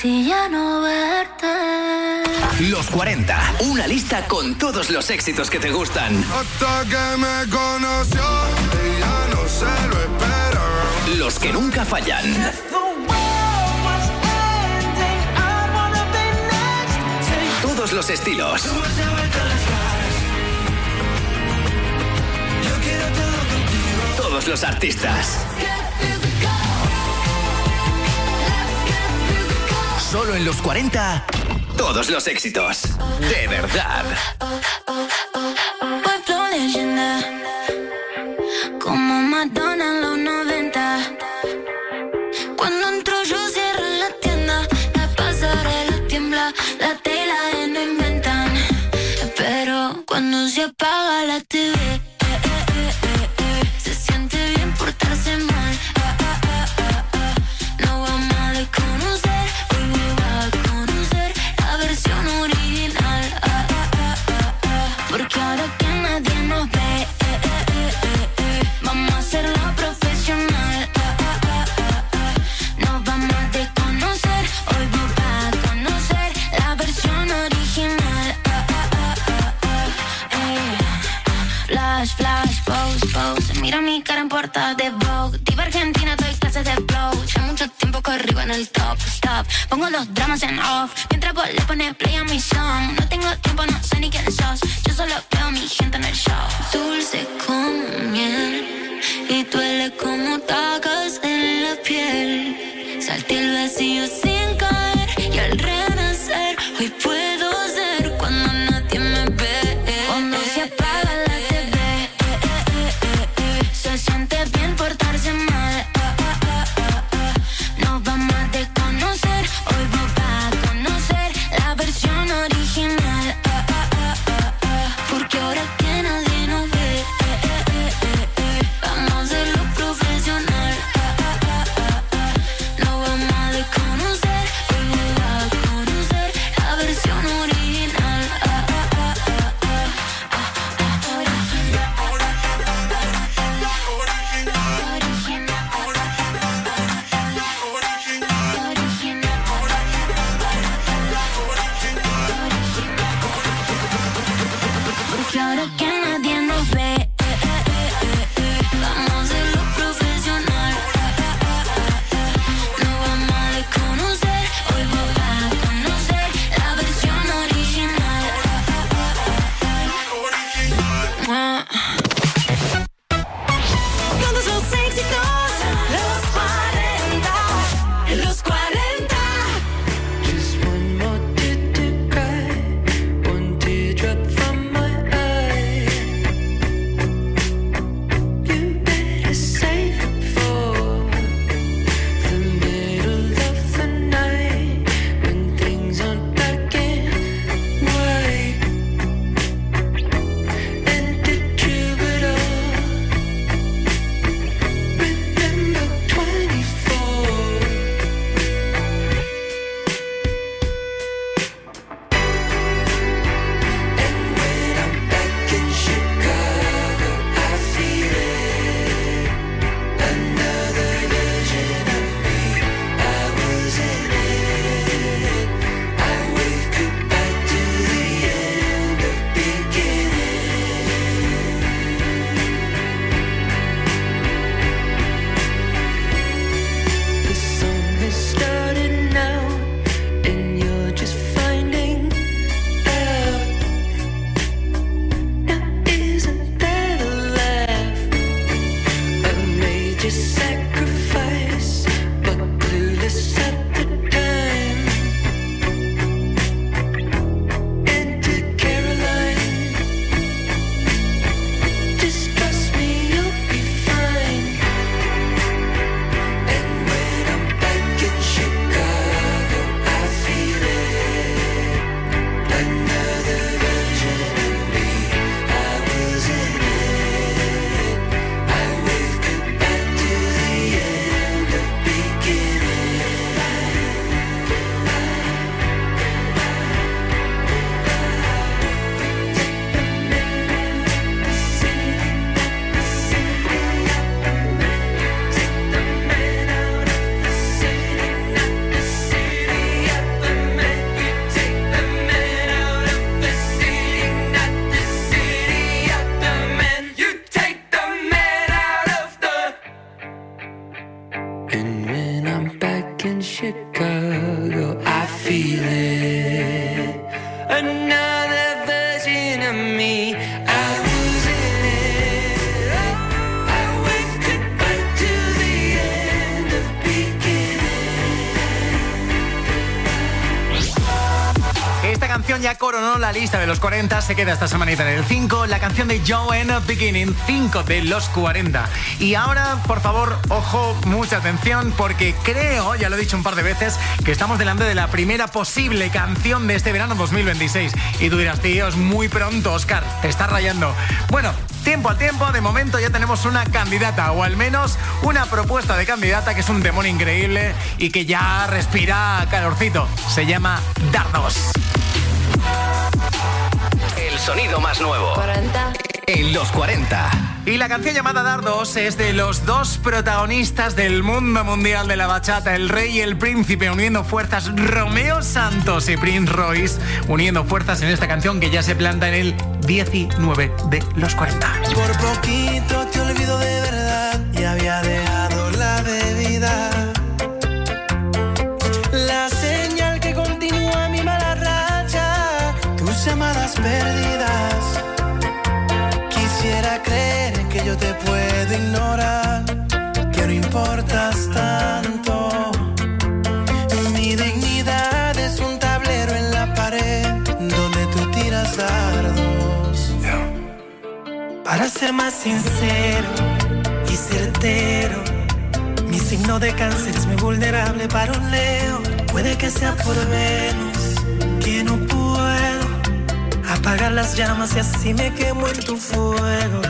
si ya no verte. Los 40, una lista con todos los éxitos que te gustan. Hasta que me conoció, ella no se lo espera. Los que nunca fallan. Todos los estilos. Todos los artistas. Solo en los 40, todos los éxitos. De verdad. Pueblo leyenda, como Madonna en los 90. Cuando entro yo cierro la tienda, la pasarela tiembla, la tela no inventan. Pero cuando se apaga la TV, se siente bien portarse mal. No vamos a desconocer, hoy va a conocer la versión original. Porque ahora que nadie nos ve, vamos a hacerlo profesional. Nos vamos a desconocer, hoy va a conocer la versión original. Flash, flash, pose, pose. Mira mi cara en portada de Vogue. Diva Argentina, doy clases de flow. Ya mucho tiempo corrido en el top, stop. Pongo los dramas en off, mientras vos le pones play a mi song. No tengo tiempo, no sé ni quién sos. Yo solo veo a mi gente en el show. Dulce como miel y duele como tacas en la piel. Salté el vacío sin caer y al renacer hoy puedo ser cuando nadie me ve. Cuando se apaga la TV, se siente bien portarse mal. Nos vamos a desconocer, hoy vos vas a conocer la versión original. Porque ahora que nadie nos ve, vamos a hacerlo profesional. No vamos a desconocer, hoy vos vas a conocer la versión original. Porque ahora que nadie nos ve, vamos a hacerlo profesional. No vamos a desconocer, hoy vos vas a conocer la versión original. Todos los éxitos, los 40, los 40. Just one more tear to cry, one teardrop from my eye. me. I was in it. I went back to the end of beginning. Esta canción ya coronó la lista de los 40, se queda esta semanita en el 5, la canción de Joe End of Beginning, 5 de los 40. Y ahora, por favor, ojo, mucha atención, porque creo, ya lo he dicho un par de veces, que estamos delante de la primera posible canción de este verano 2026. Y tú dirás, tío, es muy pronto, Óscar, te estás rayando. Bueno, tiempo al tiempo, de momento ya tenemos una candidata, o al menos una propuesta de candidata, que es un demonio increíble y que ya respira calorcito. Se llama Dardos. El sonido más nuevo 40. en los 40. Y la canción llamada Dardos es de los dos protagonistas del mundo mundial de la bachata, el rey y el príncipe, uniendo fuerzas. Romeo Santos y Prince Royce uniendo fuerzas en esta canción que ya se planta en el 19 de los 40. Por poquito te olvido de verdad y había dejado la bebida. La señal que continúa mi mala racha, tus llamadas perdidas. Quisiera creer que yo te puedo ignorar, que no importas tanto. Mi dignidad es un tablero en la pared donde tú tiras dardos. Para ser más sincero y certero, mi signo de cáncer es muy vulnerable para un Leo. Puede que sea por Venus, que no puedo apagar las llamas y así me quemo en tu fuego.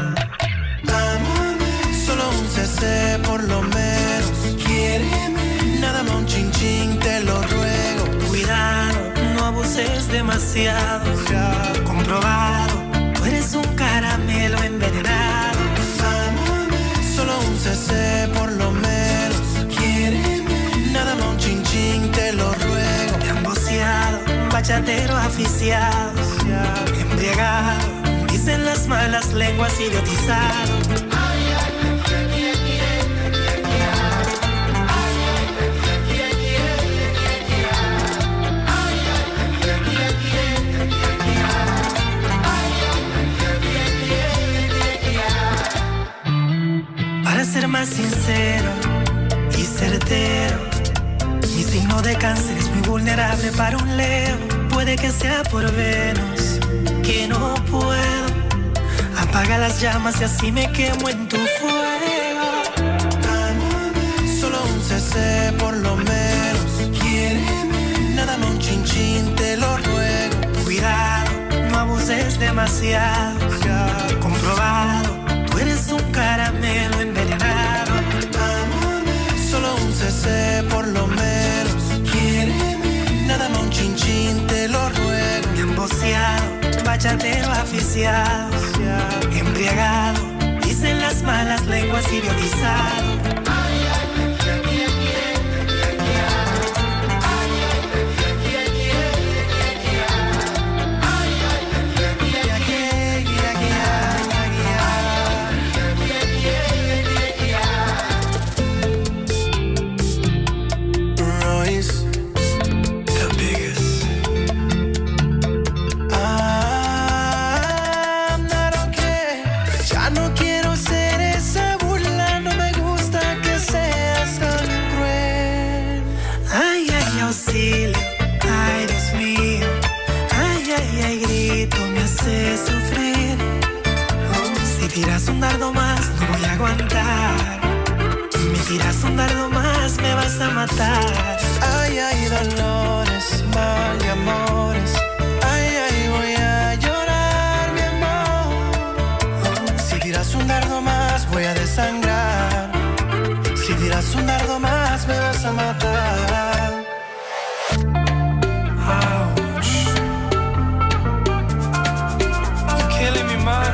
Solo un CC por lo menos. Quiéreme, nada más un chin chin, te lo ruego. Cuidado, no abuses demasiado. Comprobado, tú eres un caramelo envenenado. Solo un CC por lo menos. Quiéreme, nada más un chin chin, te lo ruego. Emboceado, bachatero aficiado, embriagado, dicen las malas lenguas, idiotizado. Para ser más sincero y certero, mi signo de cáncer es muy vulnerable para un Leo. Puede que sea por Venus, que no puedo apagar las llamas y así me quemo en tu fuego. Solo un CC por lo menos. Quiéreme, nada más un chin chin, te lo ruego. Cuidado, no abuses demasiado. Comprobado, tú eres un caramelo envenenado. Solo un CC por lo menos. Quiéreme, nada más un chin chin, te lo ruego. Emboceado, bachatero aficiado, embriagado, dicen las malas lenguas, idiotizado. Tiras un dardo más, no voy a aguantar. Me tiras un dardo más, me vas a matar. Ay, ay, dolores, mal y amores. Ay, ay, voy a llorar, mi amor. Si tiras un dardo más, voy a desangrar. Si tiras un dardo más, me vas a matar. Ouch. You're killing me, man.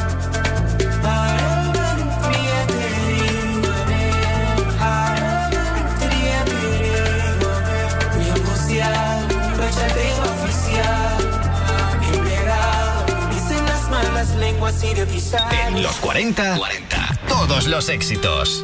En los 40, todos los éxitos.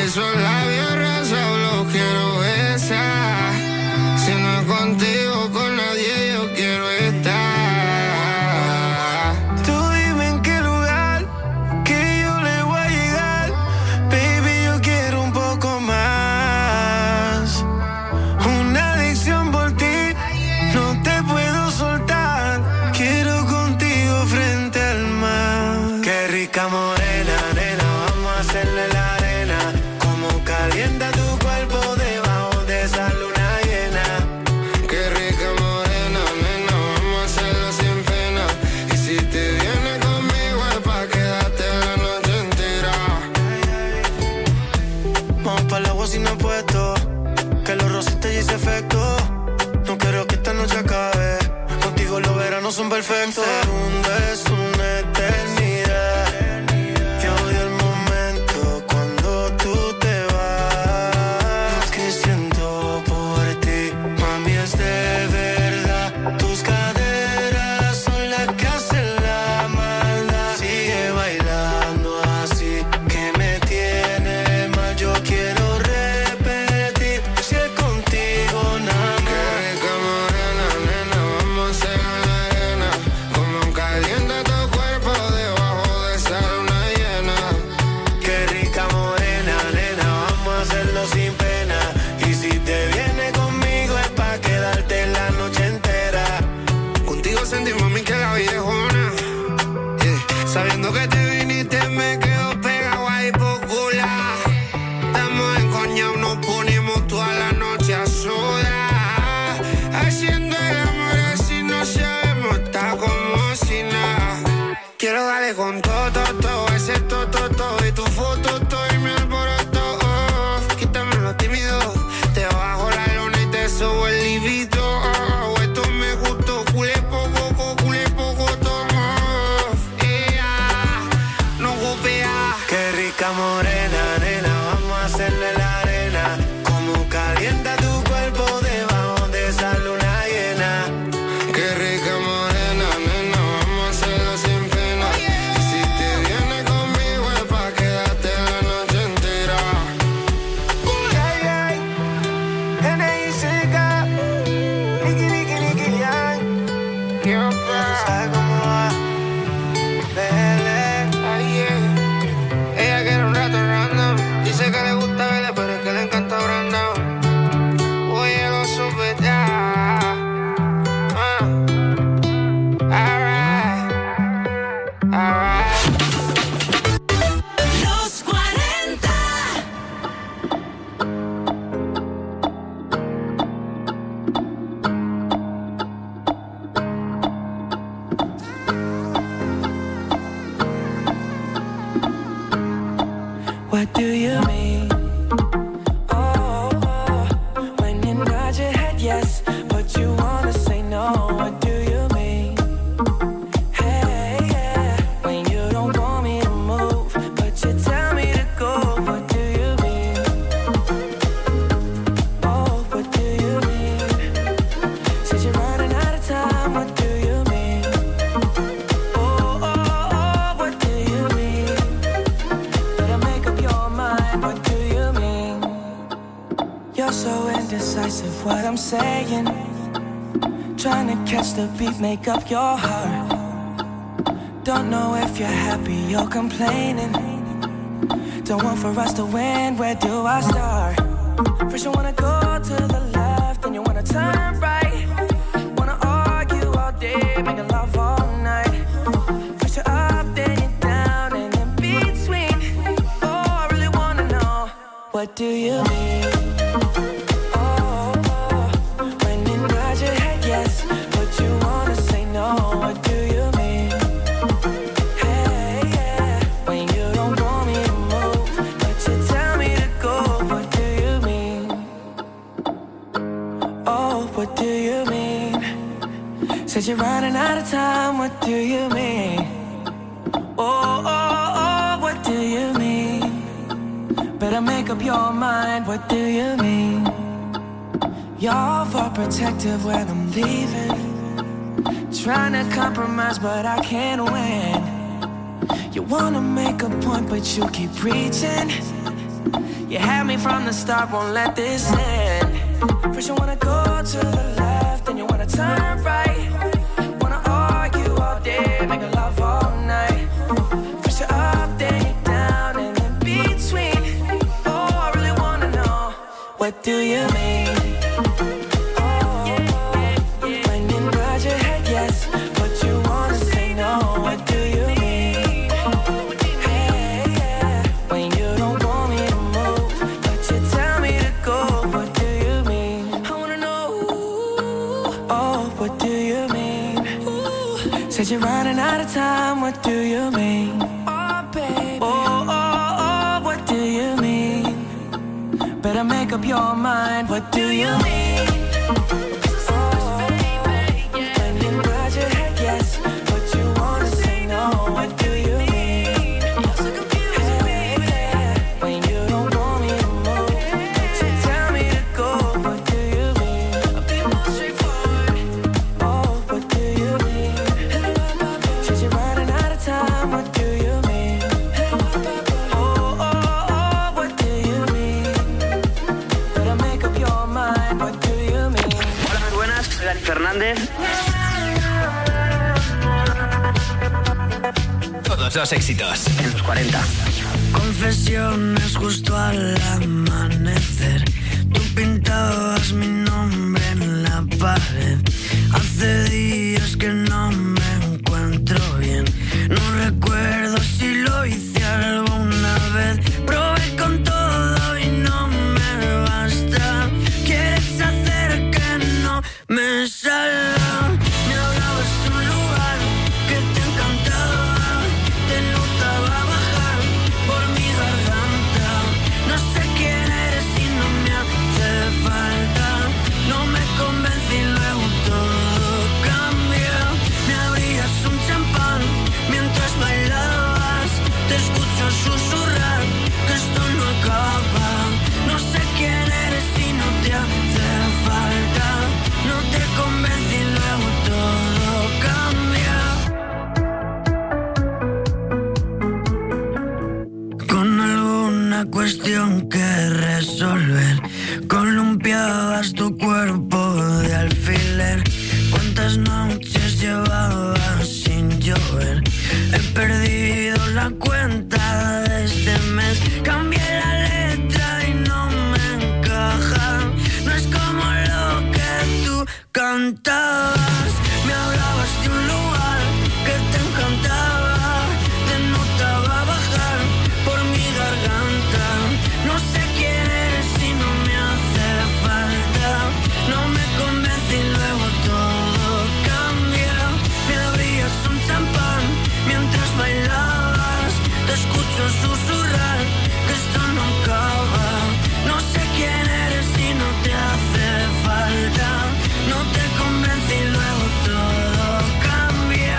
Esos labios rosados los quiero besar. Si no es contigo, con nadie yo quiero estar. Tú dime en qué lugar que yo le voy a llegar. Baby, yo quiero un poco más. Una adicción por ti, no te puedo soltar. Quiero contigo frente al mar. Qué rica morena, nena, vamos a hacerle la arena. Como calienta tu cuerpo debajo de esa luna llena. Qué rica morena, nena, vamos a hacerlo sin pena. Y si te vienes conmigo es pa' quedarte la noche entera. Vamos para el agua sin apuesto, que los rosas te hice efecto. No quiero que esta noche acabe. Contigo los veranos son perfectos. Segundo es una eternidad. Yo odio el momento cuando tú te vas. Lo que siento por ti, mami, es de verdad. Tus caderas son las que hacen la maldad. Sigue bailando así, que me tiene mal. Yo quiero repetir, si es contigo nada Qué más. rica morena, nena, vamos a hacer la arena. Como calienta tu cuerpo debajo de esa luna llena. Qué rica morena, nena, vamos a hacerlo sin pena. Y si te vienes conmigo es pa' quedarte la noche entera. Contigo sentí, mami, que la vida es una. Sabiendo que te viniste me quedo pegado ahí por cular. Estamos encoñados, nos ponemos toda la noche a solas. Haciendo el amor así no sabemos, está como si nada. Quiero darle con todo, ese todo y tu foto, todo y mi alboroto. Quítame lo tímido, te bajo la lona y te subo el libido. Esto me gustó, culé poco, tomo. No golpea. Qué rica morena, nena, vamos a hacerle la arena. Como calienta tu cuerpo debajo de esa luna llena. Qué rica morena, nena, vamos a hacerlo sin pena. Y si te vienes conmigo es pa' quedarte la noche entera. ¿Sabes cómo va? Bele. Ella quiere un rato random. Dice que le gusta verle, pero es que le encanta Brandon. Oye, lo supe ya. Alright. Los 40. What do you mean? Oh, when you nod your head yes, but you wanna say no. What do you mean? Hey, yeah, when you don't want me to move, but you tell me to go. What do you mean? Oh, what do you mean? Said you're running out of time. What do you mean? Oh, what do you mean? Better make up your mind, what do you mean? You're so indecisive, what I'm saying. Trying to catch the beat, make up your heart. Don't know if you're happy or complaining. Don't want for us to win, where do I start? First you wanna go to the left, then you wanna turn right. Wanna argue all day, making love all night. First you're up, then you're down, and in between. Oh, I really wanna know, what do you mean? Oh, when you nod your head yes, but you wanna say no. What do you mean? Hey, yeah, when you don't want me to move, but you tell me to go. What do you mean? Oh, what do you mean? Said you're running out of time. What do you mean? Oh, what do you mean? Better make up your mind. What do you mean? You're overprotective when I'm leaving. Trying to compromise, but I can't win. You wanna make a point, but you keep preaching. You had me from the start, won't let this end. First you wanna go to the left, then you wanna turn right. Wanna argue all day, make love all night. First you're up, then you're down, and in between. Oh, I really wanna know, what do you mean? You're running out of time, what do you mean? Oh, baby. Oh, what do you mean? Better make up your mind, what do you mean? Fernández. Todos los éxitos en los 40. Confesiones justo al amanecer. Tú pintabas mi nombre en la pared. Hace días que no me encuentro bien. No recuerdo si lo hice alguna vez. Probé con todo y no me basta. ¿Quieres hacer que no me salga? Me hablabas de un lugar que te encantaba. Te notaba bajar por mi garganta. No sé quién eres y no me hace falta. No me convencí y luego todo cambió. Me abrías un champán mientras bailabas. Te escucho susurrar que esto no acaba. No sé quién eres y no te hace falta. No te convencí y luego todo cambia. Con alguna cuestión que resolver, columpiabas tu cuerpo de alfiler. ¿Cuántas noches llevabas sin llover? He perdido la cuenta de este mes. Cambié la letra y no me encaja. No es como lo que tú cantabas. Me hablabas de un lugar que te encantaba. Te notaba bajar por mi garganta. No sé quién eres y no me hace falta. No me convencí y luego todo cambia. Me abrías un champán mientras bailabas. Te escucho susurrar que esto no acaba. No sé quién eres y no te hace falta. No te convencí y luego todo cambia.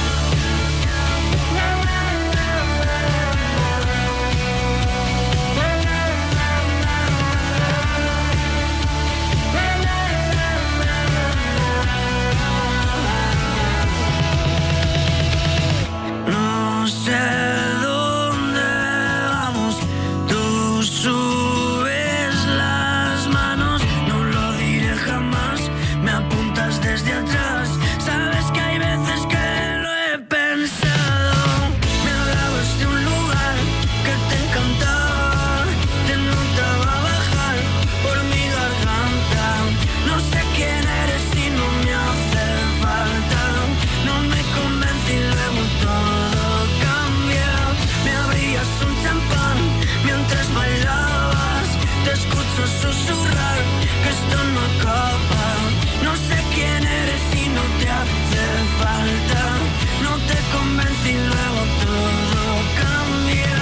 No sé dónde vamos, tú subes las manos, no lo diré jamás, me apuntas desde atrás, sabes que hay veces que lo he pensado. Me hablabas de un lugar que te encantaba, te notaba bajar por mi garganta. No sé quién eres y no me hace falta. No me convencí y luego todo cambia. Me abrías un champán mientras bailabas. Te escucho susurrar que esto no acaba. No sé quién eres y no te hace falta. No te convencí y luego todo cambia.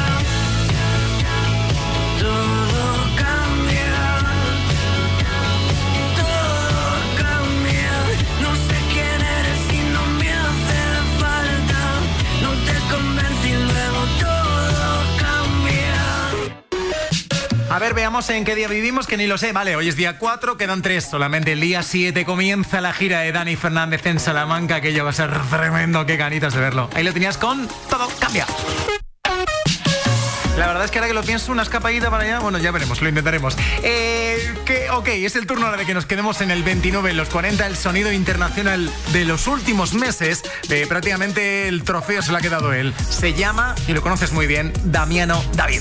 Todo cambia. Todo cambia. No sé quién eres y no me hace falta. No te convencí y luego todo cambia. A ver, veamos en qué día vivimos, que ni lo sé. Vale, hoy es día 4, quedan 3 solamente. El día 7 comienza la gira de Dani Fernández en Salamanca. Aquello va a ser tremendo, qué ganitas de verlo. Ahí lo tenías con Todo Cambia. La verdad es que ahora que lo pienso, una escapadita para allá, bueno, ya veremos, lo intentaremos. Es el turno ahora de que nos quedemos en el 29, en los 40, el sonido internacional de los últimos meses. Prácticamente el trofeo se lo ha quedado él. Se llama, y lo conoces muy bien, Damiano David.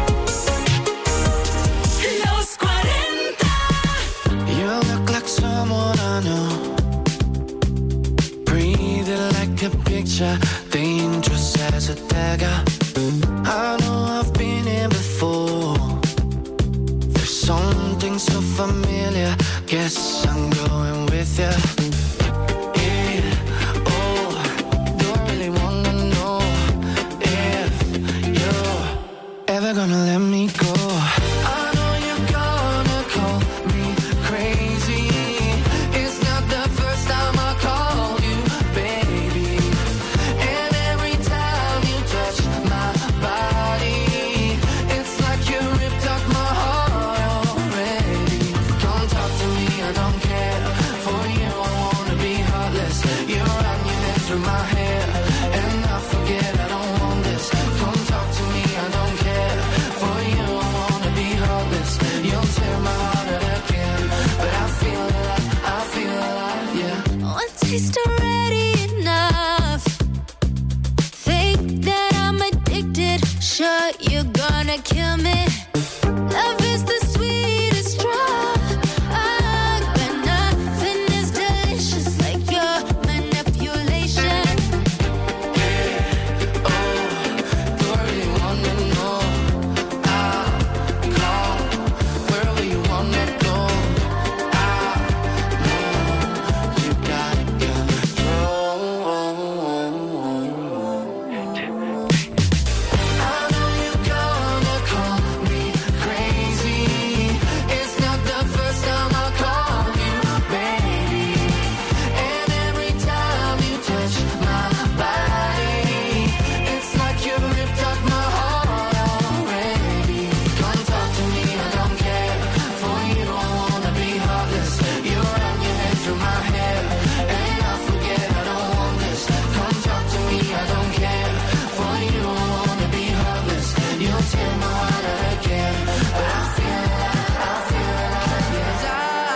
Los 40. You look like someone I know. Breathing like a picture, dangerous as a dagger. I know I've been here before. There's something so familiar. Guess I'm going with you. Yeah, oh, do I really wanna know if you're ever gonna let me go? I know you're gonna call me crazy. It's not the first time I called you, baby. And every time you touch my body, it's like you ripped up my heart already. Don't talk to me, I don't care. For you, I wanna be heartless. You run your head through my hair, and I forget I don't want this. Don't talk to me, I don't care. For you, I wanna be heartless. You'll tear my heart out again, but I feel alive, yeah. One taste already enough. Think that I'm addicted. Sure, you're gonna kill me. Love is the sweetest drug. But nothing is delicious like your manipulation. Do I really wanna know? I'll call wherever you wanna go. I know you got control. I know you're gonna call me crazy. It's not the first time I called you, baby. And every time you touch my body, it's like you ripped up my heart already. Don't talk to me, I don't care. For you, I wanna be heartless. You run your head through my hair, and I forget I don't want this. Come talk to me, I don't care. For you, I wanna be heartless. You'll tear my heart out again, but I feel alive, yes.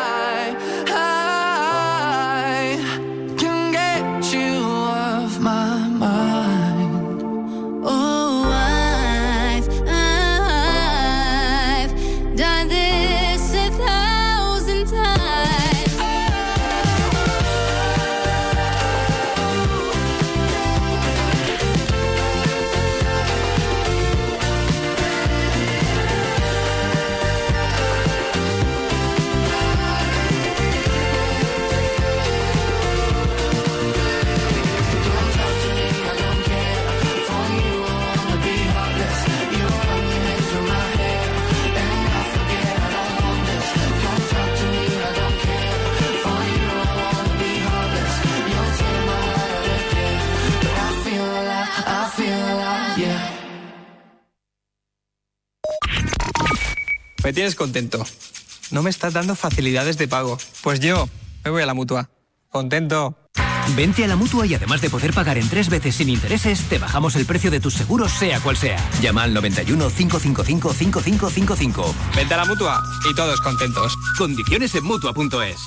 I can get you off my mind. Oh, I've done this 1,000 times. Don't talk to me, I don't care. For you, I wanna be heartless. You run your head through my hair, and I forget I don't want this. Don't talk to me, I don't care. For you, I wanna be heartless. You'll tear my heart out again, but I feel alive, yeah. Me tienes contento. No me estás dando facilidades de pago. Pues yo me voy a la Mutua. Contento. Vente a la Mutua y además de poder pagar en 3 veces sin intereses, te bajamos el precio de tus seguros sea cual sea. Llama al 91 555 5555. Vente a la Mutua y todos contentos. Condiciones en Mutua.es.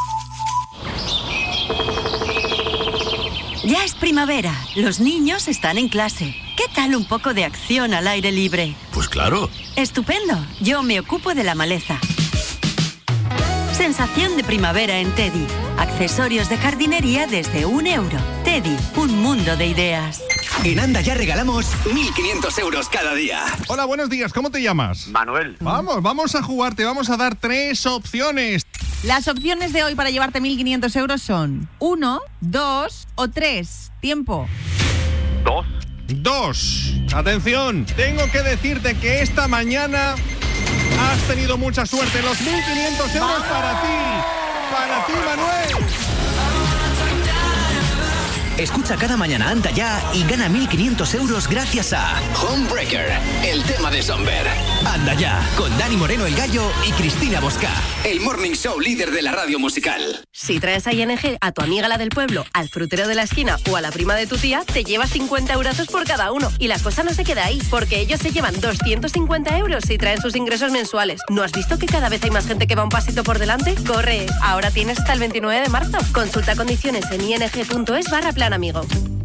Ya es primavera, los niños están en clase. ¿Qué tal un poco de acción al aire libre? Pues claro. Estupendo, yo me ocupo de la maleza. Sensación de primavera en Teddy. Accesorios de jardinería desde €1. Teddy, un mundo de ideas. En Anda ya regalamos 1.500 euros cada día. Hola, buenos días, ¿cómo te llamas? Manuel. Vamos a jugar, te vamos a dar 3 opciones. Las opciones de hoy para llevarte 1.500 euros son 1, 2 o 3. Tiempo. 2. Atención, tengo que decirte que esta mañana has tenido mucha suerte. Los 1.500 euros para ti, Manuel. Escucha cada mañana Anda Ya y gana 1.500 euros gracias a Homebreaker, el tema de Somber. Anda Ya, con Dani Moreno el Gallo y Cristina Bosca, el morning show líder de la radio musical. Si traes a ING a tu amiga la del pueblo, al frutero de la esquina o a la prima de tu tía, te llevas 50 eurazos por cada uno. Y la cosa no se queda ahí, porque ellos se llevan 250 euros si traen sus ingresos mensuales. ¿No has visto que cada vez hay más gente que va un pasito por delante? ¡Corre! Ahora tienes hasta el 29 de marzo. Consulta condiciones en ing.es/plan amigo.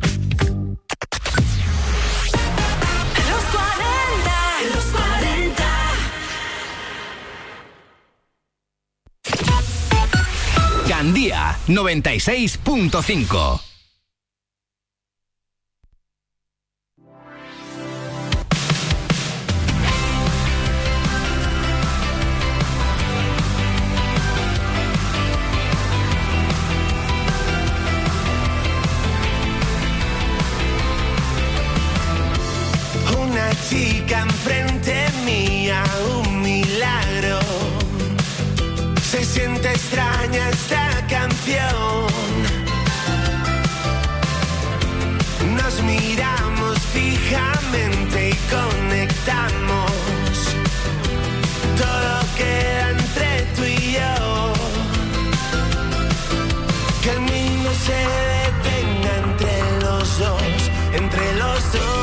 Los 40. Gandía 96.5. Chica enfrente mía, un milagro. Se siente extraña esta canción. Nos miramos fijamente y conectamos. Todo queda entre tú y yo. Que el mundo se detenga entre los dos, entre los dos.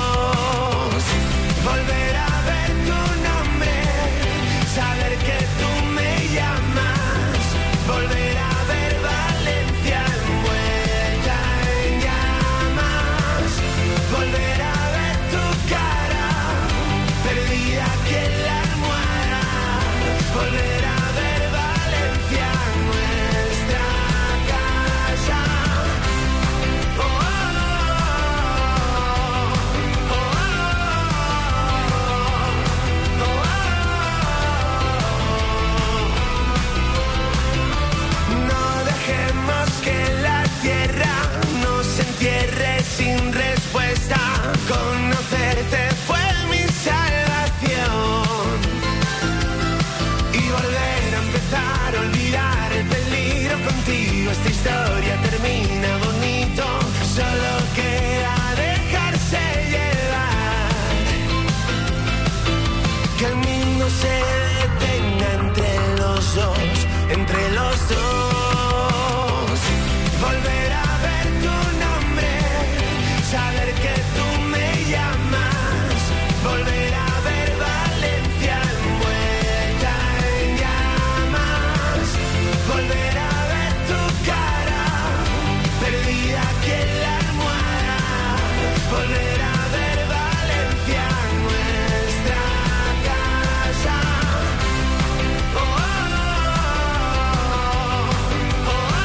Volver a ver tu nombre, saber que tú me llamas, volver a ver Valencia envuelta en llamas, volver a ver tu cara, perdida aquí en la almohada, volver a ver Valencia nuestra casa. Oh, oh, oh, oh, oh. Que la tierra nos entierre sin respuesta. Conocerte fue mi salvación. Y volver a empezar a olvidar el peligro contigo. Esta historia termina bonito. Solo queda dejarse llevar. Que el mundo se detenga entre los dos, entre los dos. Volver a ver tu nombre, saber que tú me llamas, volver a ver Valencia envuelta en llamas, volver a ver tu cara, perdida aquí en la almohada, volver a ver Valencia nuestra casa. Oh, oh, oh, oh, oh.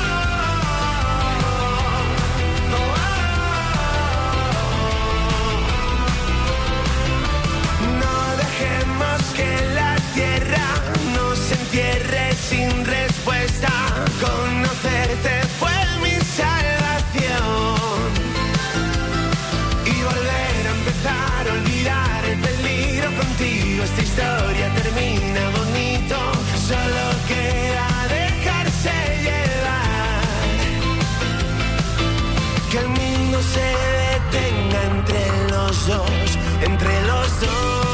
Que la tierra nos entierre sin respuesta. Conocerte fue mi salvación. Y volver a empezar a olvidar el peligro contigo. Esta historia termina bonito. Solo queda dejarse llevar. Que el mundo se detenga entre los dos, entre los dos.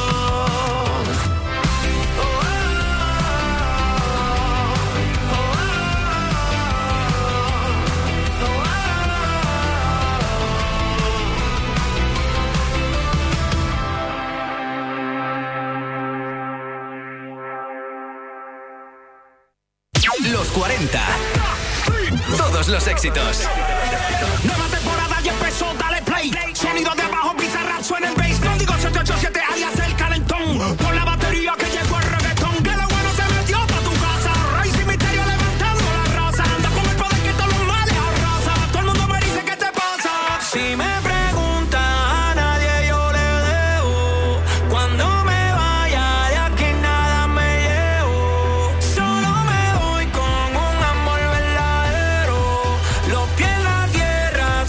Los 40. Todos los éxitos. Nueva temporada ya empezó, dale play. Sonido de abajo, Bizarrap, suena el bass. No digo 787, alias el calentón. Por la batería que llegó el reggaetón. Que lo bueno se metió pa' tu casa. Rey Misterio levantando la raza. Anda con el poder que todos los males arrasa. Todo el mundo me dice ¿qué te pasa? Si me preguntan a nadie yo le debo. Cuando me vaya de aquí nada me llevo. Solo me voy con un amor verdadero. Los pies en la tierra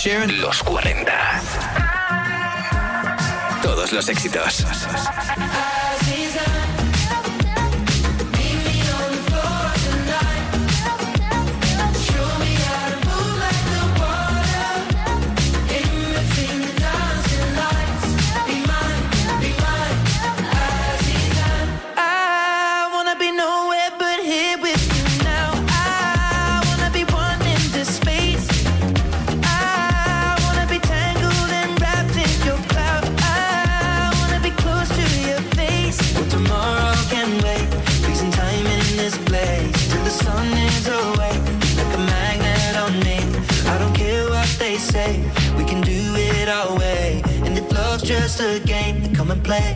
Los 40. Todos los éxitos. We can do it our way, and if love's just a game, then come and play.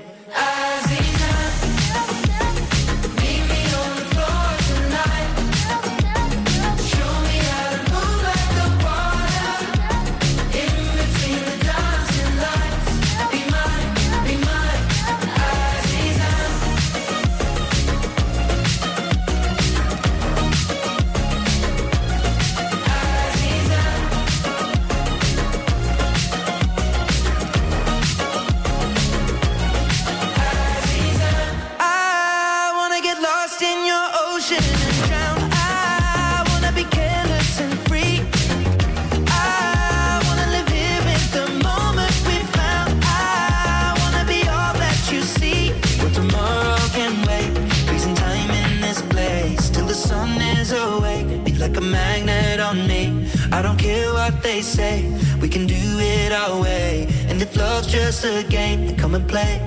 Like a magnet on me. I don't care what they say, we can do it our way. And if love's just a game, then come and play.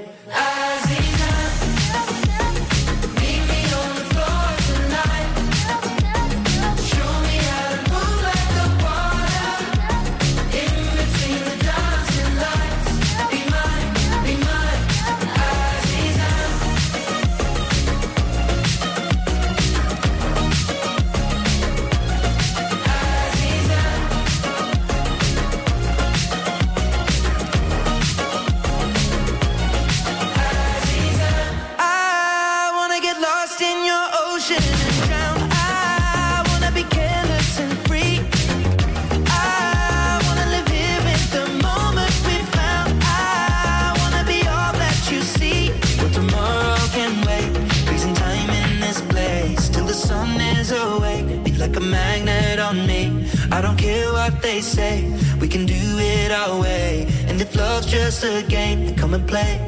Like a magnet on me. I don't care what they say, we can do it our way. And if love's just a game, then come and play.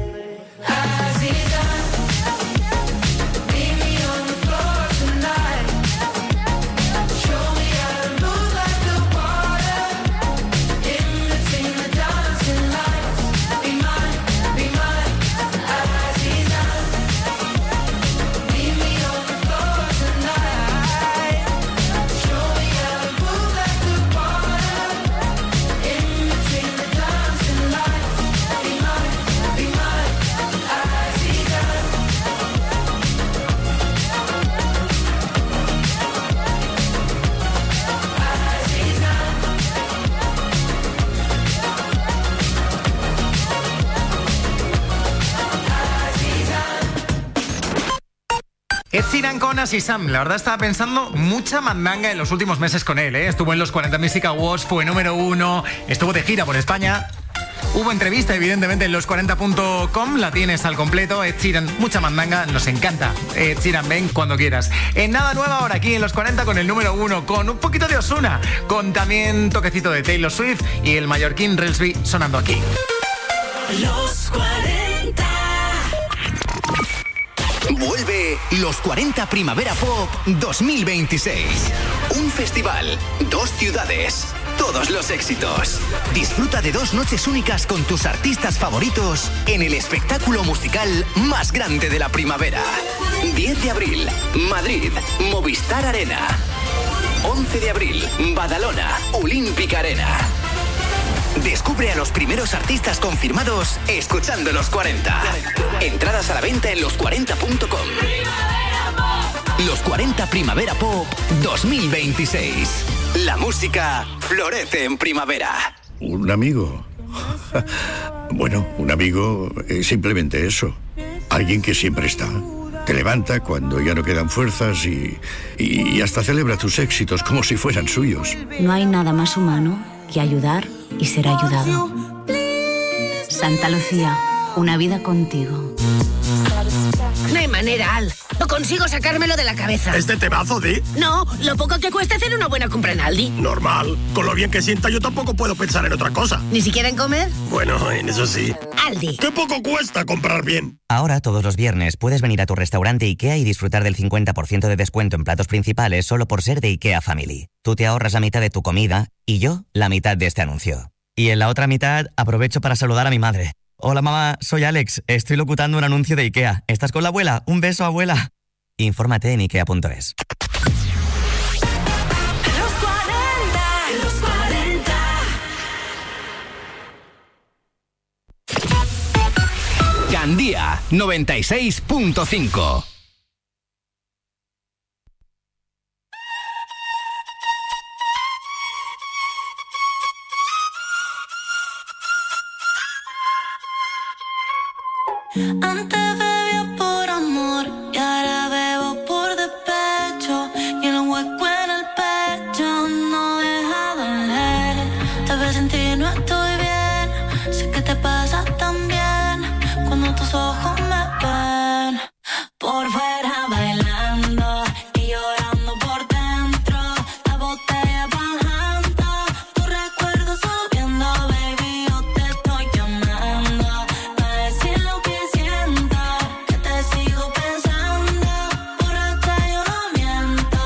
Ed Sheeran con As Is Sam. La verdad estaba pensando mucha mandanga en los últimos meses con él, ¿eh? Estuvo en los 40 Music Awards, fue número 1, estuvo de gira por España. Hubo entrevista, evidentemente, en los40.com, la tienes al completo. Ed Sheeran, mucha mandanga, nos encanta. Ed Sheeran, ven cuando quieras. En nada nueva ahora aquí en los 40 con el número 1, con un poquito de Ozuna, con también toquecito de Taylor Swift y el mallorquín Relsby sonando aquí. Los 40. Vuelve Los 40 Primavera Pop 2026. Un festival, 2 ciudades, todos los éxitos. Disfruta de 2 noches únicas con tus artistas favoritos en el espectáculo musical más grande de la primavera. 10 de abril, Madrid, Movistar Arena. 11 de abril, Badalona, Olímpica Arena. Descubre a los primeros artistas confirmados escuchando Los 40. Entradas a la venta en los40.com. Los 40 Primavera Pop 2026. La música florece en primavera. ¿Un amigo? Bueno, un amigo es simplemente eso. Alguien que siempre está. Te levanta cuando ya no quedan fuerzas y hasta celebra tus éxitos como si fueran suyos. No hay nada más humano que ayudar y ser ayudado. Santa Lucía, una vida contigo. No hay manera, Al. No consigo sacármelo de la cabeza. ¿Este temazo, Di? No, lo poco que cuesta hacer una buena compra en Aldi. Normal. Con lo bien que sienta, yo tampoco puedo pensar en otra cosa. ¿Ni siquiera en comer? Bueno, en eso sí. Aldi. ¿Qué poco cuesta comprar bien? Ahora, todos los viernes, puedes venir a tu restaurante IKEA y disfrutar del 50% de descuento en platos principales solo por ser de IKEA Family. Tú te ahorras la mitad de tu comida y yo la mitad de este anuncio. Y en la otra mitad, aprovecho para saludar a mi madre. Hola mamá, soy Alex, estoy locutando un anuncio de IKEA. ¿Estás con la abuela? Un beso, abuela. Infórmate en ikea.es. Los 40. Gandía 96.5. Antes bebía por amor y ahora bebo por despecho. Y el hueco en el pecho no deja doler. Tal vez sin ti no estoy bien. Sé que te pasa también cuando tus ojos me ven. Por fuera bailando y llorando por dentro. La botella bajando, tu recuerdo subiendo. Baby, yo te estoy llamando para decir lo que siento, que te sigo pensando. Por acá yo no miento.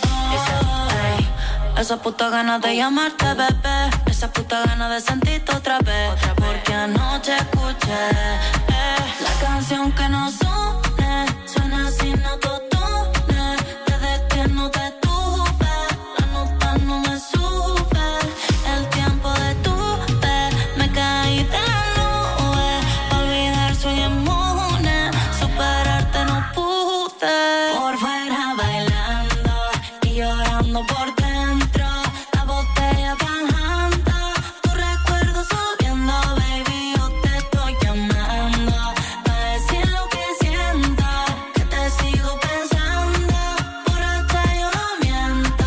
Ey, esa puta ganas de llamarte, bebé. Esa puta ganas de sentirte otra vez. Porque anoche escuché la canción que nos une. Suena sin autotune. Desde que no te tuve, la nota no me sube. El tiempo detuve, me caí de la nube. Pa' olvidar soy inmune, superarte no pude. Por fuera bailando y llorando por dentro. La botella bajando, tu recuerdo subiendo. Baby, yo te estoy llamando para decir lo que siento, que te sigo pensando. Por acá yo no miento.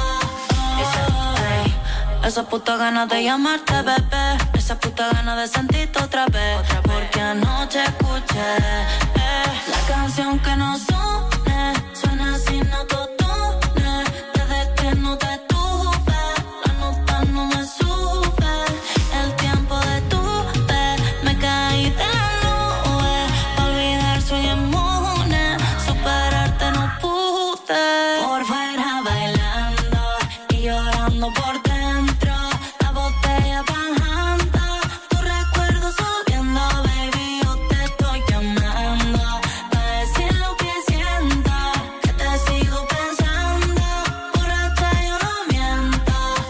Ey, esa puta ganas de llamarte, bebé. Esa puta ganas de sentirte otra vez. Porque anoche escuché la canción que nos une. Suena sin autotune. Desde que no te tuve, la nota no me sube. El tiempo detuve, me caí de la nube. Pa' olvidar soy inmune, superarte no pude. Por fuera bailando y llorando por dentro. La botella bajando, tu recuerdo subiendo. Baby, yo te estoy llamando para decir lo que siento, que te sigo pensando. Por acá yo no miento.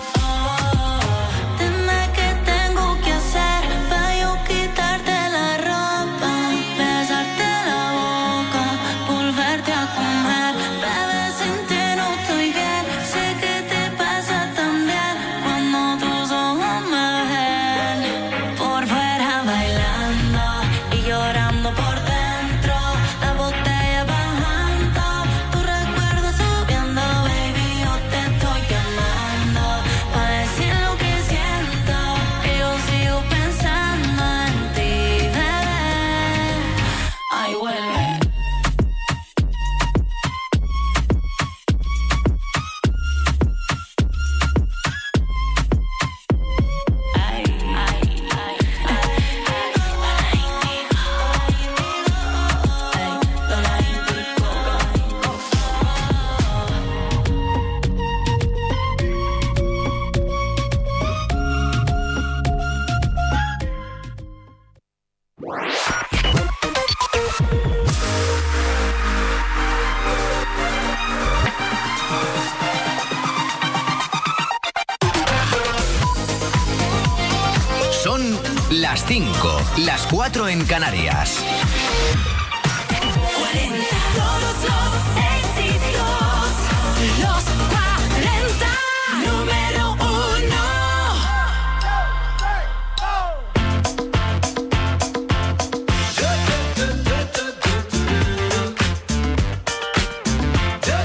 Dime qué tengo que hacer para yo quitarte la ropa, besarte la boca, volverte a comer. Bebé, sin ti no estoy bien. Sé que te pasa también cuando tus ojos me ven. Por fuera bailando y llorando por dentro. La botella bajando, tu recuerdo subiendo. Baby, yo te estoy llamando para decir lo que siento, que yo sigo pensando en ti, bebé. Ay, vuelve. Son las 5, las 4 en Canarias. Todos los éxitos, los 40, número 1.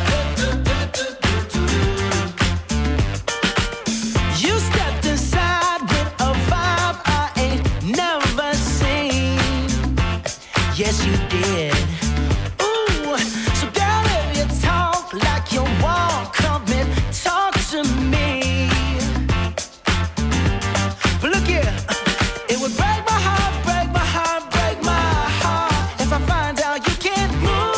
You stepped inside yes you did. Ooh, so girl, if you talk like you walk, come and talk to me. But look here, it would break my heart, break my heart, break my heart if I find out you can't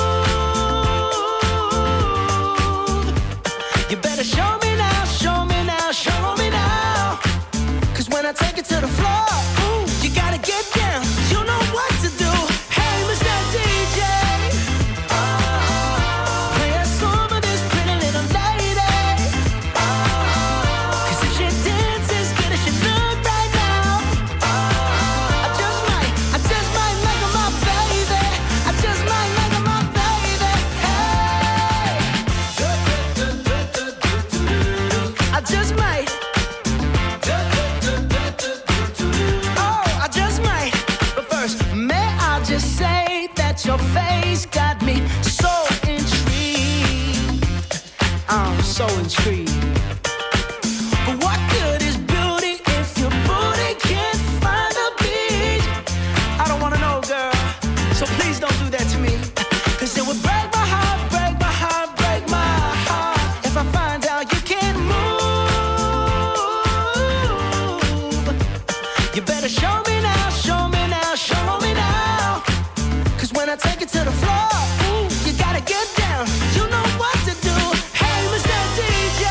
move. You better show me now, show me now, show me now. 'Cause when I take it to the floor, ooh, you gotta get down. You know what to do. Hey, Mr. DJ, play a song of this pretty little lady. 'Cause if she dances good as she look right now, I just might make her my baby. I just might make her my baby. Hey, I just might. Oh, I just might. But first, may I just say that your face got me so intrigued. I'm so intrigued. But what good is beauty if your booty can't find a beat? I don't wanna know, girl, so please don't do that to me. 'Cause it would break my heart, break my heart, break my heart if I find out you can't move. You better show me now, show me now, show me now. 'Cause when I take it to the floor, ooh, you gotta get down. You know what to do. Hey, Mr. DJ,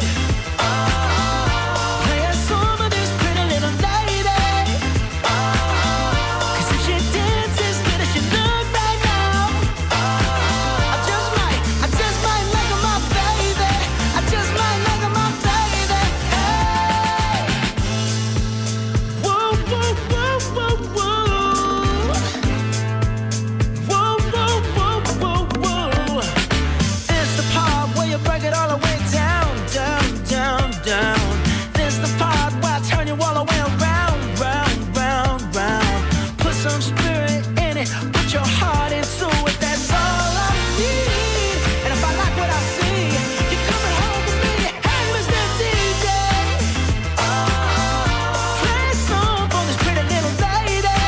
play a song of this pretty little lady. 'Cause if she dances good as she look right now, I just might make her my baby. I just might make her my baby. Hey, whoa, whoa, whoa, whoa, whoa. Whoa, whoa, whoa, whoa, whoa. This the part where you break it all the way down, down, down, down. This the part where I turn you all the way around, round, round, round. Put some spirit in it, put your heart into it. That's all I need. And if I like what I see, you're coming home with me. Hey, Mr. DJ, play a song for this pretty little lady.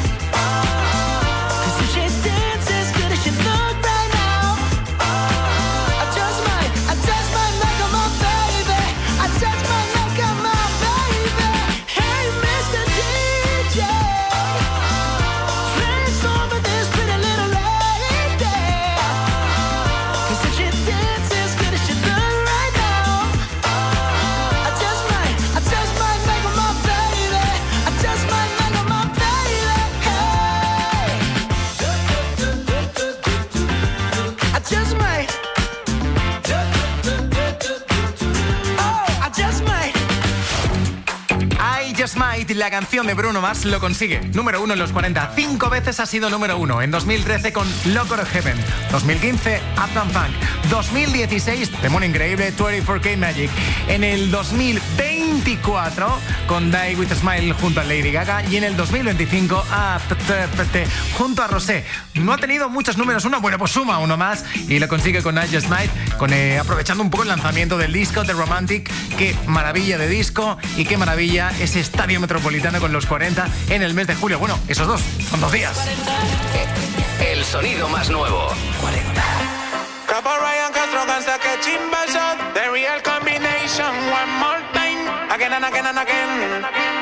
'Cause if she dances good as she look right now, I just might make her my baby. I just might make her my baby. Hey, Mr. DJ, play a song for this pretty little lady. 'Cause if she dances good as she look right now, I just might make her my baby. I just might make her my baby. Hey, I just might. Oh, I just might. I Just Might, la canción de Bruno Mars, lo consigue. Número 1 en los 40. 5 veces ha sido número 1. En 2013 con Loco Heaven. 2015, Uptown Funk. 2016, temón increíble, 24K Magic. En el 2024, con Die With A Smile junto a Lady Gaga. Y en el 2025, junto a Rosé. No ha tenido muchos números 1, bueno, pues suma uno más y lo consigue con I Just Might, aprovechando un poco el lanzamiento del disco The Romantic. Qué maravilla de disco y qué maravilla ese estadio metropolitano con los 40 en el mes de julio. Bueno, esos dos, son 2 días. El sonido más nuevo. 40. Capo Ryan Castro cansa que chimba shot. The real combination. One more time. Again and again and again.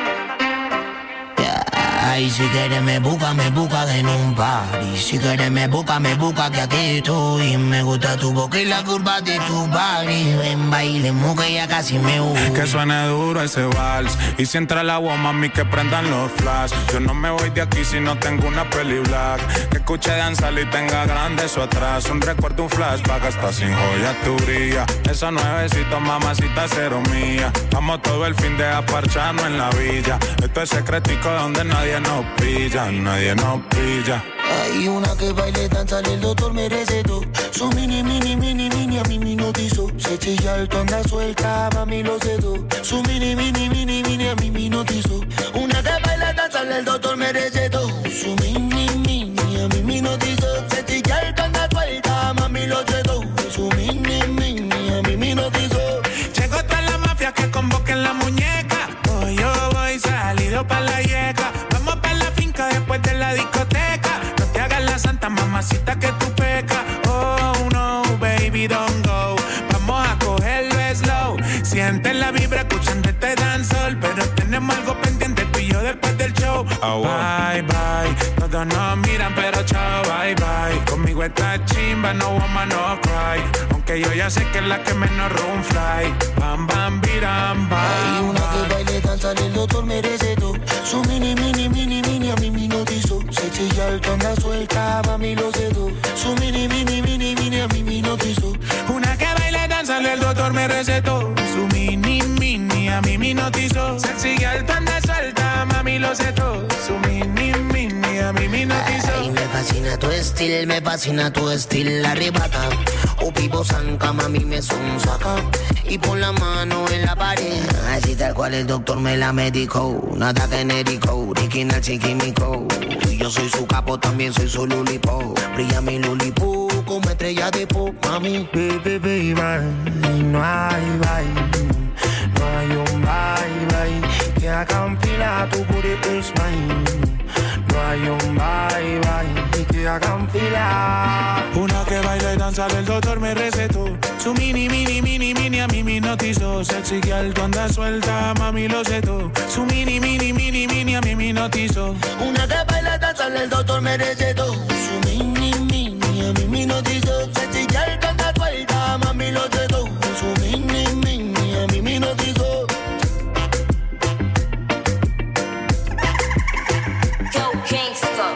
Ay, si quieres me busca en un party. Si quieres me busca que aquí estoy. Me gusta tu boca y la curva de tu body. Ven, bailemos que ya casi me voy. Que suene duro ese vals. Y si entra el agua, mami, que prendan los flash. Yo no me voy de aquí si no tengo una peli black. Que escuche danzar y tenga grande eso atrás. Un recuerdo, un flashback, hasta sin joya tu brilla. Esa nuevecita, mamacita, cero mía. Vamos todo el fin de aparcharnos en la villa. Esto es secretico donde nadie nos pilla, nadie nos pilla. Hay una que baile, danza, el doctor me recetó. Su mini, a mí me notizó. Se chilla alto, anda suelta, mami lo cedo. Su mini, a mí me notizó. Una que baila, danza, el doctor me recetó. Su mini, a mí me notizó. Se chilla alto, anda suelta, mami lo cedo. Su mini, a mí me notizó. Llegó toda la mafia que convoquen la muñeca. Hoy yo voy salido pa' la yeca. Vamos pa' la finca después de la discoteca. No te hagas Bye, bye. Todos nos miran, pero chao, bye, bye. Conmigo está chimba, no woman, no cry. Aunque yo ya sé que es la que menos room fly. Bam, bam, biram, bam. Hay una que baile, danza, el doctor merece todo. Su mini, mini, mini, mini, a mí me notizó. Se chilla el tonda suelta, mami lo sé todo. Su mini, mini, mini, mini, a mí me notizó. Una que baile, danza, el doctor me recetó. Su mini, mini, a mí me notizó. Sexy girl, tonda suelta, mami lo sé todo. Su mini, mini, a mí me notizó. Ay, me fascina tu estilo, arrebata. O pipo zanca, mami me sonsaca. Y pon la mano en la pared. Así tal cual el doctor me la medicó. Nada genérico, original chiquimico. Y yo soy su capo, también soy su lulipo. Brilla mi lulipo como estrella de pop, mami. Baby, baby, no hay bye. No hay un bye, bye. Que haga un fila, tu booty is mine. No hay un bye, bye. Que haga un fila. Una que baila y danza, el doctor me recetó. Su mini, mini, mini, mini, a mí me notizó. Sexy girl, tú andas suelta, mami lo sé todo. Su mini, mini, mini, mini, a mí me notizó. Una que baila y danza, el doctor me recetó. Su mini, mini, a mí me notizó. Sexy girl, tú andas suelta, mami lo sé todo. Su mini, mini, a mí me notizó. Yo, gangsta.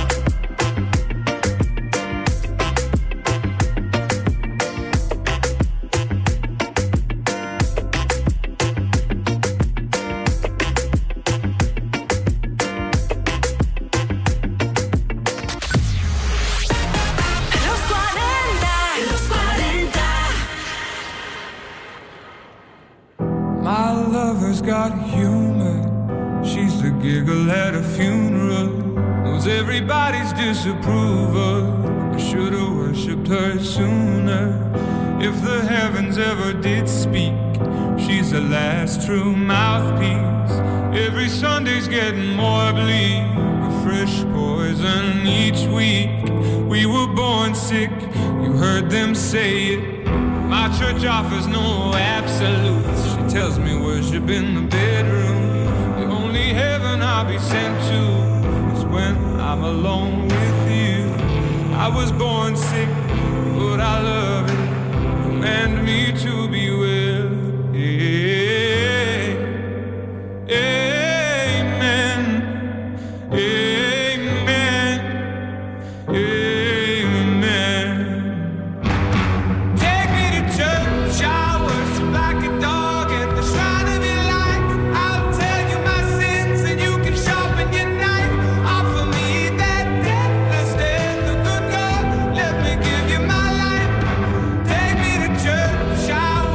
My lover's got humor. She's the giggle at a funeral. Knows everybody's disapproval. I should've worshipped her sooner. If the heavens ever did speak, she's the last true mouthpiece. Every Sunday's getting more bleak. A fresh poison each week. We were born sick, you heard them say it. My church offers no absolutes. She tells me worship in the bedroom. The only heaven I'll be sent to is when I'm alone with you. I was born sick, but I love it. Command me to be well. Amen. Amen. Amen. Take me to church, I worship like a dog at the shrine of your life. I'll tell you my sins and you can sharpen your knife. Offer me that deathless death, the good God, let me give you my life. Take me to church, I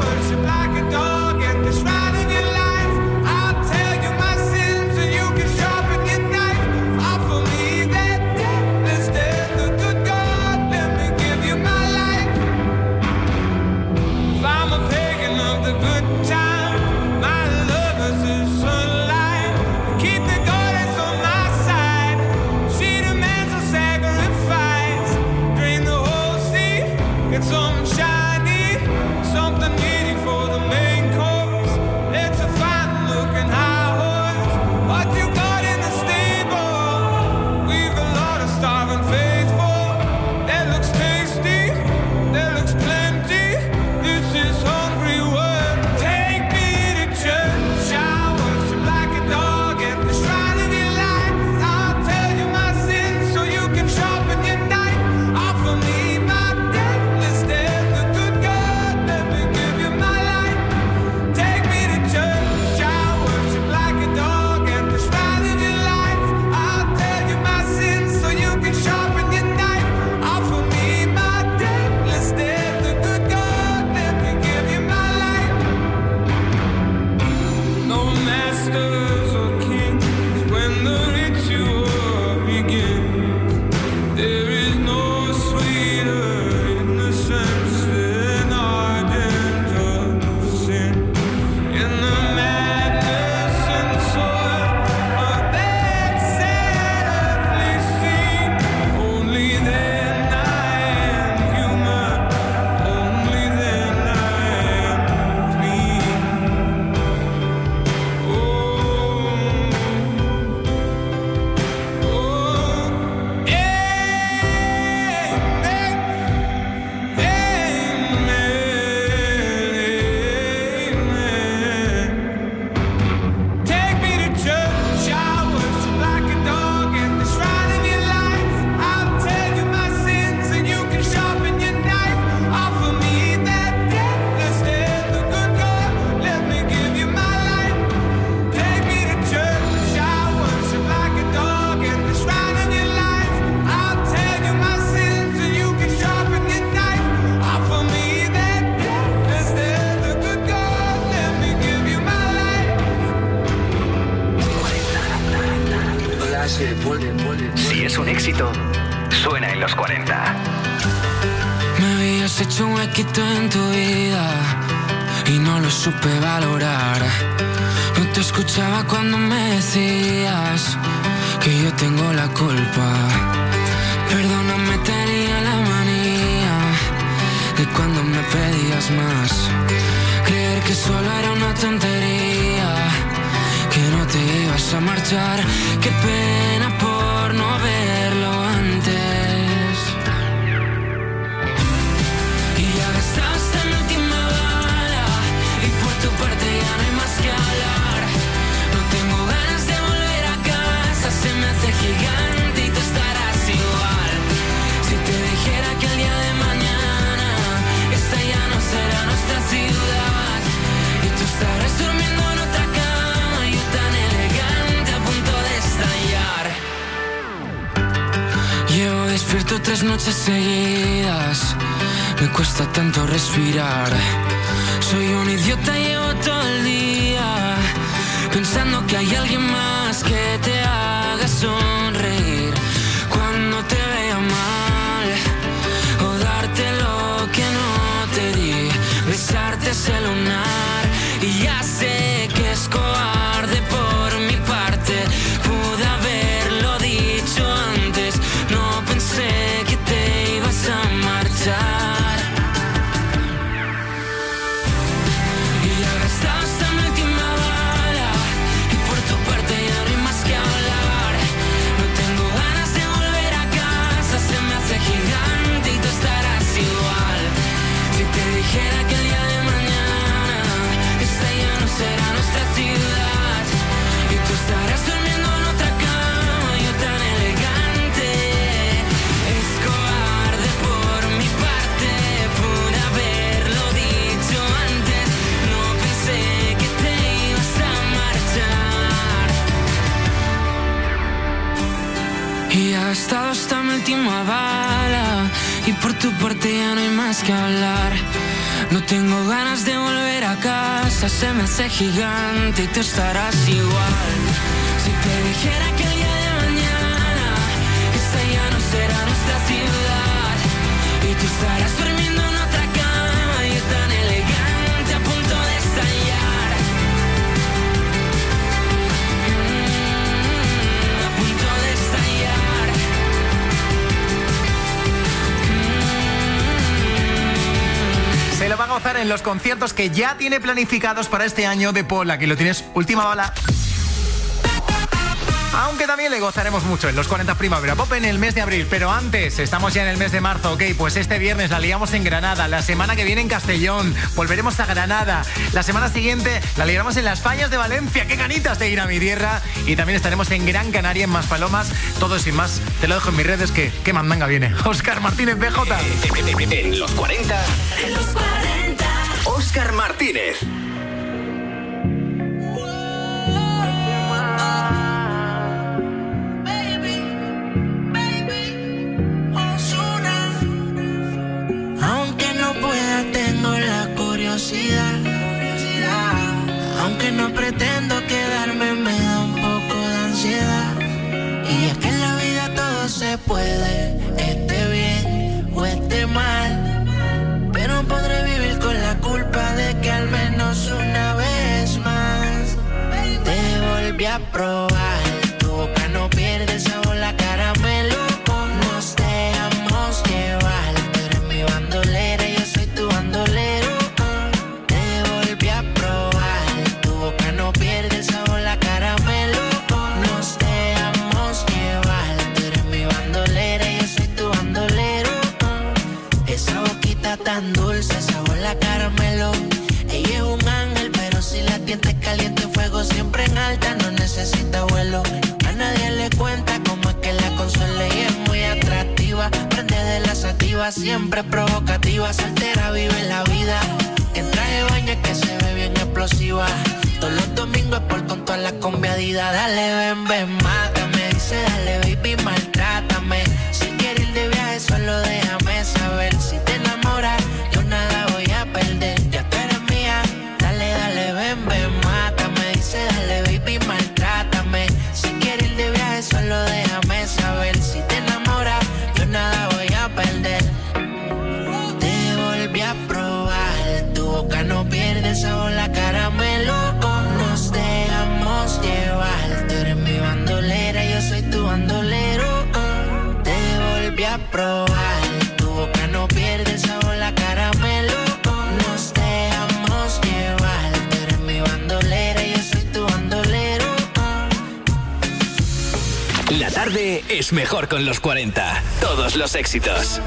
Un éxito suena en los 40. Me habías hecho un huequito en tu vida y no lo supe valorar. No te escuchaba cuando me decías que yo tengo la culpa. Perdóname, tenía la manía de cuando me pedías más. Creer que solo era una tontería, que no te ibas a marchar. Qué pena por no verlo antes. Y ya gastaste mi última bala y por tu parte ya no hay más que hablar. No tengo ganas de volver a casa, se me hace gigante y tú estarás igual. Si te dijera que el día de mañana esta ya no será nuestra ciudad y tú estarás durmiendo en otra cama, yo tan elegante a punto de estallar. Llevo despierto 3 noches seguidas, me cuesta tanto respirar. Soy un idiota, llevo todo el día pensando que hay alguien más que te haga sonreír cuando te vea mal, o darte lo que no te di, besarte ese lunar. Y ya sé que es cobarde por mi parte, pude haberlo dicho antes, no pensé que te ibas a marchar. Y ya gastaste mi última bala y por tu parte ya no hay más que hablar. No tengo ganas de volver a casa, se me hace gigante y tú estarás igual. Si te dijera que el día de mañana esta ya no será nuestra ciudad y tú estarás durmiendo en otra cama, yo tan elegante. Es cobarde por mi parte, pude haberlo dicho antes, no pensé que te ibas a marchar. Y ha estado hasta mi última bala y por tu parte ya no hay más que hablar. No tengo ganas de volver a casa, se me hace gigante y tú estarás igual. Si te dijera que el día de mañana esta ya no será nuestra ciudad y tú estarás durmiendo en otra cama, yo tan elegante a punto de estallar. A punto de estallar. Se lo va a gozar en los conciertos que ya tiene planificados para este año de Paul. Aquí lo tienes, última bala. Aunque también le gozaremos mucho en los 40 Primavera Pop en el mes de abril. Pero antes, estamos ya en el mes de marzo, ¿ok? Pues este viernes la liamos en Granada, la semana que viene en Castellón, volveremos a Granada. La semana siguiente la liamos en Las Fallas de Valencia. ¡Qué ganitas de ir a mi tierra! Y también estaremos en Gran Canaria, en Maspalomas. Todo sin más, te lo dejo en mis redes, que qué mandanga viene. Óscar Martínez, BJ. En los 40. En los 40. Óscar Martínez. Aunque no pueda, tengo la curiosidad. Aunque no pretendo quedarme, me da un poco de ansiedad. Y es que en la vida todo se puede, esté bien o esté mal. Pero podré vivir con la culpa de que al menos una vez más te volví a probar. Tu boca no pierde el sabor, la caramelo. Nos dejamos llevar. Tú eres mi bandolera, yo soy tu bandolero. Te volví a probar. Tu boca no pierde el sabor, la caramelo. Nos dejamos llevar. Tú eres mi bandolera, yo soy tu bandolero. Esa boquita tan dulce, sabor la caramelo. Ella es un ángel, pero si la tiente caliente, fuego siempre en alta, no necesita vuelo. A nadie le cuenta cómo es que la consuela y es muy atractiva. Prende de la sativa, siempre provocativa. Soltera, vive la vida. En traje de baño es que se ve bien explosiva. Todos los domingos es por con todas las combiadidas. Dale, ven, ven, mátame. Dice, dale, baby, maltrátame. Si quieres ir de viaje, solo déjame saber. Si te enamoras, yo nada voy a perder. Ya tú eres mía. Dale, dale, ven, ven, mátame. Dice, dale, baby, maltrátame. Si quieres ir de viaje, solo déjame saber. Si te a probar. Tu boca no pierde el sabor, la caramelo. Nos dejamos llevar. Tú eres mi bandolera y yo soy tu bandolero. La tarde es mejor con los 40. Todos los éxitos.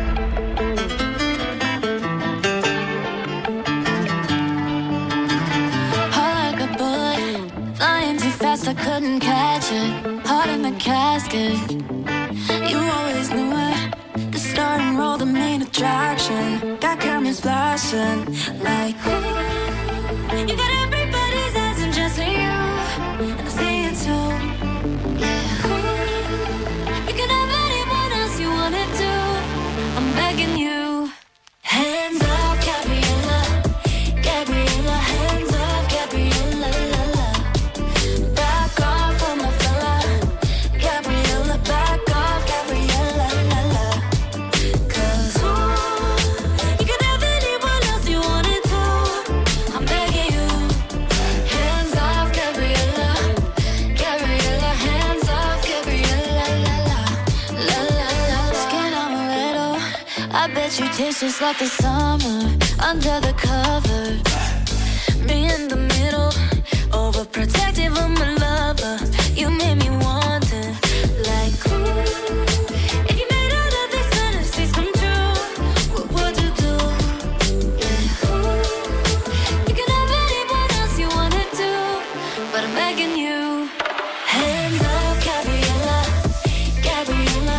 I couldn't catch it, heart in the casket. You always knew it. The star and roll, the main attraction. Got cameras flashing like ooh. You got everybody's eyes and just you, and I see it too. Yeah, ooh. You can have anyone else you wanna do. I'm begging you. Hands off, Gabriella, Gabriella. Hands off, Gabriella. You taste just like the summer under the covers. Me in the middle, overprotective of my lover.